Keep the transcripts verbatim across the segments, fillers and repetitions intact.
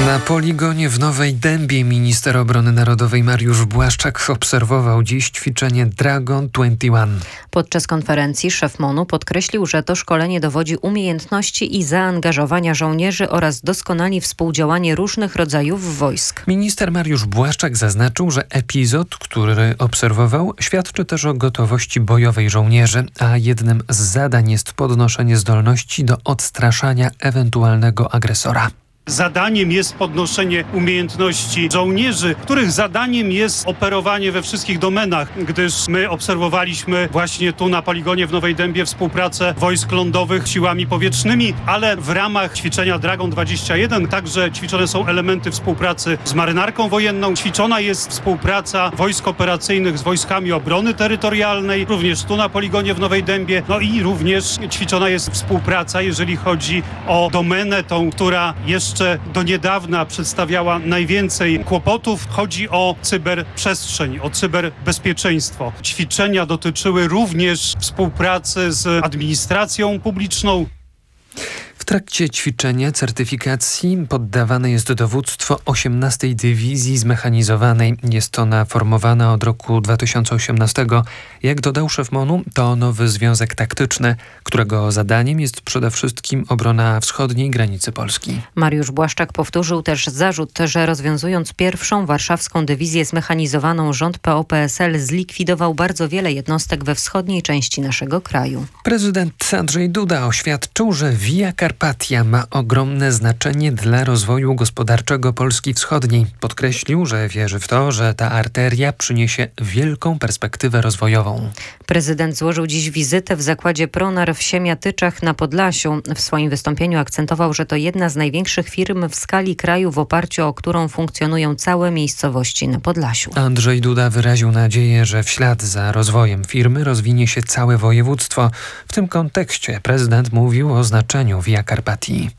Na poligonie w Nowej Dębie minister obrony narodowej Mariusz Błaszczak obserwował dziś ćwiczenie Dragon dwadzieścia jeden. Podczas konferencji szef MON-u podkreślił, że to szkolenie dowodzi umiejętności i zaangażowania żołnierzy oraz doskonali współdziałanie różnych rodzajów wojsk. Minister Mariusz Błaszczak zaznaczył, że epizod, który obserwował, świadczy też o gotowości bojowej żołnierzy, a jednym z zadań jest podnoszenie zdolności do odstraszania ewentualnego agresora. Zadaniem jest podnoszenie umiejętności żołnierzy, których zadaniem jest operowanie we wszystkich domenach, gdyż my obserwowaliśmy właśnie tu na poligonie w Nowej Dębie współpracę wojsk lądowych z siłami powietrznymi, ale w ramach ćwiczenia Dragon dwadzieścia jeden także ćwiczone są elementy współpracy z marynarką wojenną, ćwiczona jest współpraca wojsk operacyjnych z wojskami obrony terytorialnej, również tu na poligonie w Nowej Dębie, no i również ćwiczona jest współpraca, jeżeli chodzi o domenę tą, która jeszcze do niedawna przedstawiała najwięcej kłopotów. Chodzi o cyberprzestrzeń, o cyberbezpieczeństwo. Ćwiczenia dotyczyły również współpracy z administracją publiczną. W trakcie ćwiczenia certyfikacji poddawane jest dowództwo osiemnastej Dywizji Zmechanizowanej. Jest ona formowana od roku dwa tysiące osiemnastego. Jak dodał szef MON-u, to nowy związek taktyczny, którego zadaniem jest przede wszystkim obrona wschodniej granicy Polski. Mariusz Błaszczak powtórzył też zarzut, że rozwiązując pierwszą warszawską dywizję zmechanizowaną, rząd P O P S L zlikwidował bardzo wiele jednostek we wschodniej części naszego kraju. Prezydent Andrzej Duda oświadczył, że Via Carpatia ma ogromne znaczenie dla rozwoju gospodarczego Polski Wschodniej. Podkreślił, że wierzy w to, że ta arteria przyniesie wielką perspektywę rozwojową. Prezydent złożył dziś wizytę w zakładzie Pronar w Siemiatyczach na Podlasiu. W swoim wystąpieniu akcentował, że to jedna z największych firm w skali kraju, w oparciu o którą funkcjonują całe miejscowości na Podlasiu. Andrzej Duda wyraził nadzieję, że w ślad za rozwojem firmy rozwinie się całe województwo. W tym kontekście prezydent mówił o znaczeniu Via Carpatii.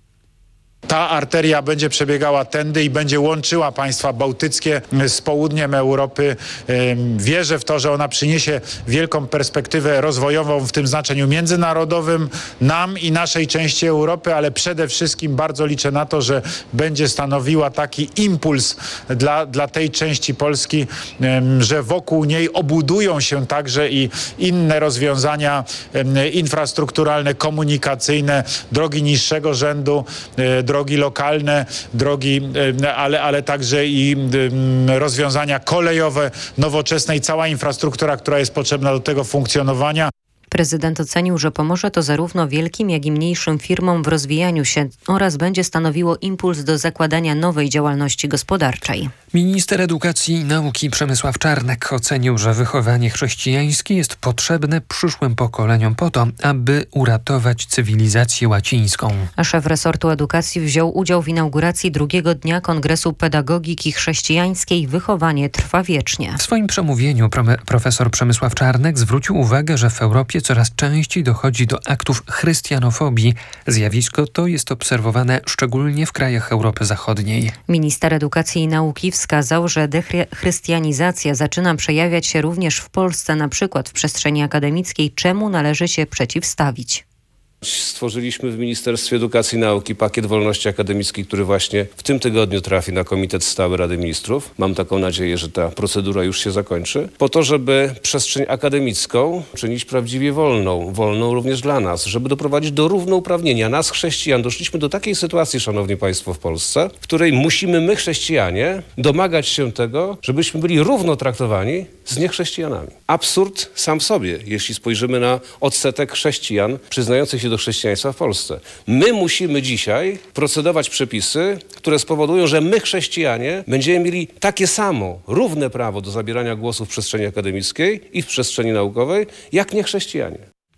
Ta arteria będzie przebiegała tędy i będzie łączyła państwa bałtyckie z południem Europy. Wierzę w to, że ona przyniesie wielką perspektywę rozwojową w tym znaczeniu międzynarodowym nam i naszej części Europy, ale przede wszystkim bardzo liczę na to, że będzie stanowiła taki impuls dla, dla tej części Polski, że wokół niej obudują się także i inne rozwiązania infrastrukturalne, komunikacyjne, drogi niższego rzędu, drogi lokalne, drogi, ale, ale także i rozwiązania kolejowe, nowoczesne i cała infrastruktura, która jest potrzebna do tego funkcjonowania. Prezydent ocenił, że pomoże to zarówno wielkim, jak i mniejszym firmom w rozwijaniu się oraz będzie stanowiło impuls do zakładania nowej działalności gospodarczej. Minister Edukacji i Nauki Przemysław Czarnek ocenił, że wychowanie chrześcijańskie jest potrzebne przyszłym pokoleniom po to, aby uratować cywilizację łacińską. A szef resortu edukacji wziął udział w inauguracji drugiego dnia Kongresu Pedagogiki Chrześcijańskiej Wychowanie trwa wiecznie. W swoim przemówieniu profesor Przemysław Czarnek zwrócił uwagę, że w Europie coraz częściej dochodzi do aktów chrystianofobii. Zjawisko to jest obserwowane szczególnie w krajach Europy Zachodniej. Minister Edukacji i Nauki wskazał, że dechrystianizacja zaczyna przejawiać się również w Polsce, na przykład w przestrzeni akademickiej, czemu należy się przeciwstawić. Stworzyliśmy w Ministerstwie Edukacji i Nauki pakiet wolności akademickiej, który właśnie w tym tygodniu trafi na Komitet Stały Rady Ministrów. Mam taką nadzieję, że ta procedura już się zakończy. Po to, żeby przestrzeń akademicką czynić prawdziwie wolną. Wolną również dla nas. Żeby doprowadzić do równouprawnienia nas, chrześcijan. Doszliśmy do takiej sytuacji, szanowni państwo, w Polsce, w której musimy my, chrześcijanie, domagać się tego, żebyśmy byli równo traktowani z niechrześcijanami. Absurd sam w sobie, jeśli spojrzymy na odsetek chrześcijan przyznających się do chrześcijaństwa w Polsce. My musimy dzisiaj procedować przepisy, które spowodują, że my, chrześcijanie, będziemy mieli takie samo, równe prawo do zabierania głosu w przestrzeni akademickiej i w przestrzeni naukowej, jak niechrześcijanie.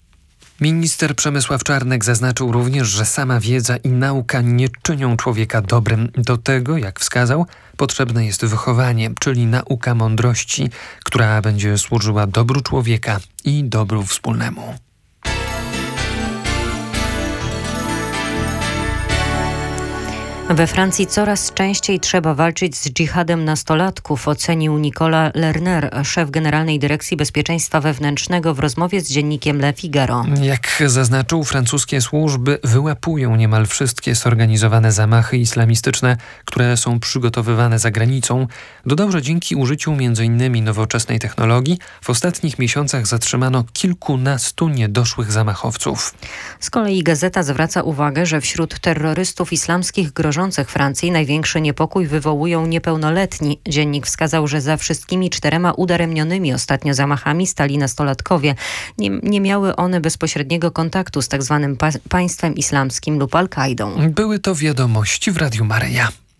Minister Przemysław Czarnek zaznaczył również, że sama wiedza i nauka nie czynią człowieka dobrym. Do tego, jak wskazał, potrzebne jest wychowanie, czyli nauka mądrości, która będzie służyła dobru człowieka i dobru wspólnemu. We Francji coraz częściej trzeba walczyć z dżihadem nastolatków, ocenił Nicolas Lerner, szef Generalnej Dyrekcji Bezpieczeństwa Wewnętrznego w rozmowie z dziennikiem Le Figaro. Jak zaznaczył, francuskie służby wyłapują niemal wszystkie zorganizowane zamachy islamistyczne, które są przygotowywane za granicą. Dodał, że dzięki użyciu między innymi nowoczesnej technologii w ostatnich miesiącach zatrzymano kilkunastu niedoszłych zamachowców. Z kolei gazeta zwraca uwagę, że wśród terrorystów islamskich grożących Francji największy niepokój wywołują niepełnoletni. Dziennik wskazał, że za wszystkimi czterema udaremnionymi ostatnio zamachami stali nastolatkowie. Nie, nie miały one bezpośredniego kontaktu z tzw. pa- państwem islamskim lub Al-Kaidą. Były to wiadomości w Radiu Maryja.